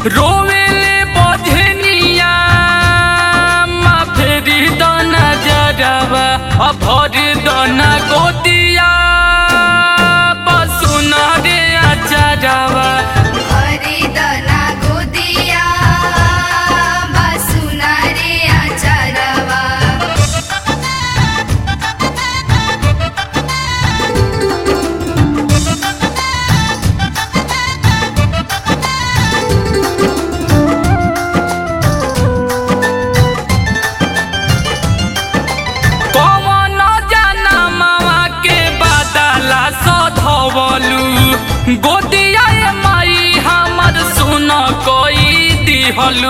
रोवेले बधनिया मा फेरी दना जरवा भर दना गोदिया बसुना रे अचरवा हरि दना गोदिया बसुना रे अचरवा गोदिया माई हमर सुन कोई दिहलू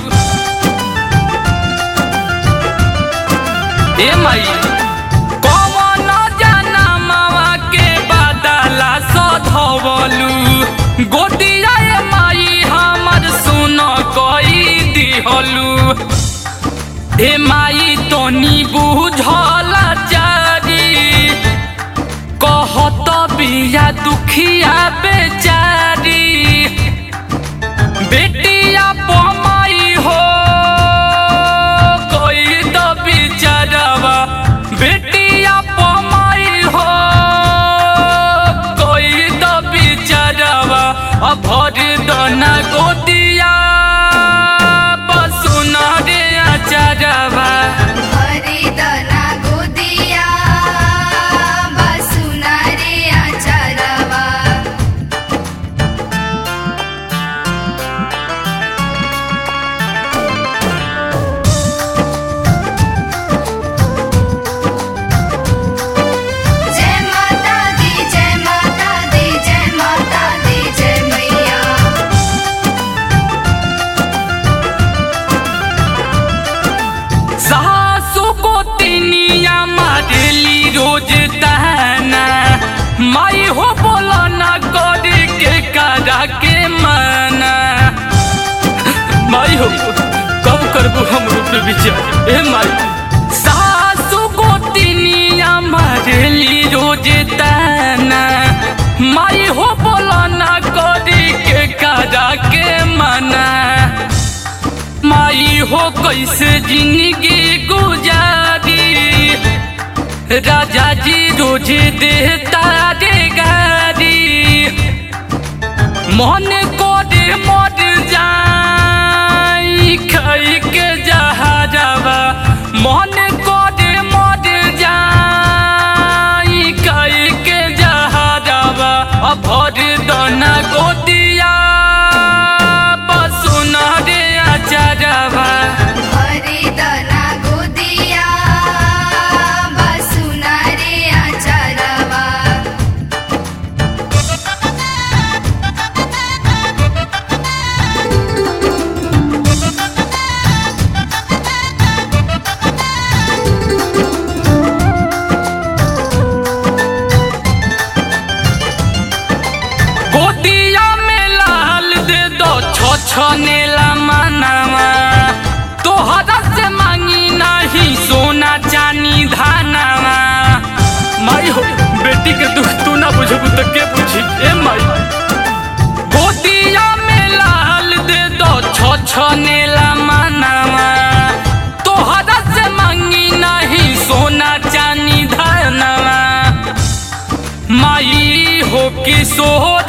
ए माई कौन जनमवा के बदला सधवलू गोदिया माई हमर सुन कोई दिहलू ए माई तोनी बुझल चारी कहत बिया दुखिया बेचारी बेटिया पमाई हो कोई तो बिचारवा बेटिया पमाई हो कोई तो बिचारवा भर दना गोदिया बसुना रे अचरवा हरि दना गोदिया बसुना रे अचरवा जय माता दी जय माता दी जय माता दी जय मैया सासु को तिनिया मारेली रोज तहना माई हो बोला ना कर के करा के मना माई हो कब करबू हम रूप विचार ए माई सासु को तिनिया मारेली रोज तहना माई हो बोला ना कर के करा के मना माई हो कैसे जिंदगी गुजारी राजा जी रोज देता रे गारी मन को दे मर जाई खाई के जहरवा मन को दे मर जाई खाई के जहरवा भर दना गोदिया बसुना रे अचरवा हरि दना गोदिया बसुना रे अचरवा गोदिया में लाल दे दो छनेला मनावा तोहरा से मांगी नहीं सोना चानी धानावा माई हो बेटी के दुख तू ना बुझबू तो के बुझी ए माई गोदिया में लाल दे दो छनेला मनावा तोहरा से मांगी नहीं सोना चानी धानावा माई हो कि सोहर